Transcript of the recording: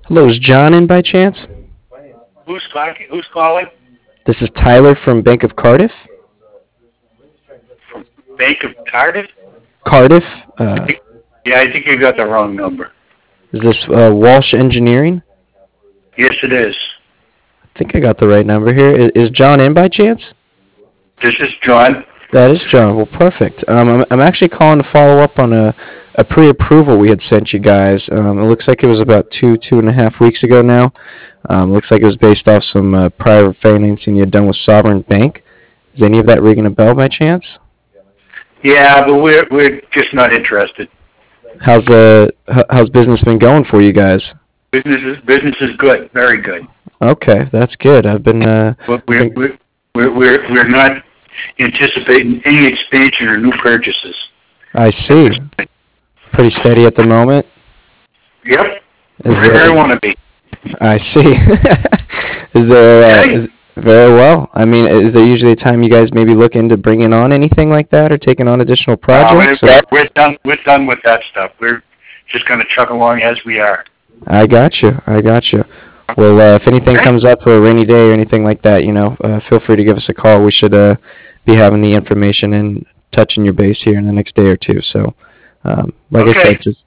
Hello, is John in by chance? Who's talking? Who's calling? This is Tyler from Bank of Cardiff. From Bank of Cardiff? Cardiff? I think, yeah, I think you got the wrong number. Is this Walsh Engineering? Yes, it is. I think I got the right number here. Is John in by chance? This is John. That is John. Well, perfect. I'm actually calling to follow up on a pre-approval we had sent you guys. It looks like it was about 2.5 weeks ago now. Looks like it was based off some prior financing you had done with Sovereign Bank. Is any of that ringing a bell by chance? Yeah, but we're just not interested. How's business been going for you guys? Business is good, very good. Okay, that's good. But I've been we're not anticipating any expansion or new purchases I at see. this point. Pretty steady at the moment. Yep, Is right where I there? want to be. I see. Is there? Okay. Is very well. I mean, is there usually a time you guys maybe look into bringing on anything like that or taking on additional No, projects? Or we're done. We're done with that stuff. We're just going to chuck along as we are. I got you. I got you. Well, if anything Okay. comes up for a rainy day or anything like that, feel free to give us a call. We should be having the information and touching your base here in the next day or two. So, like I Okay. said,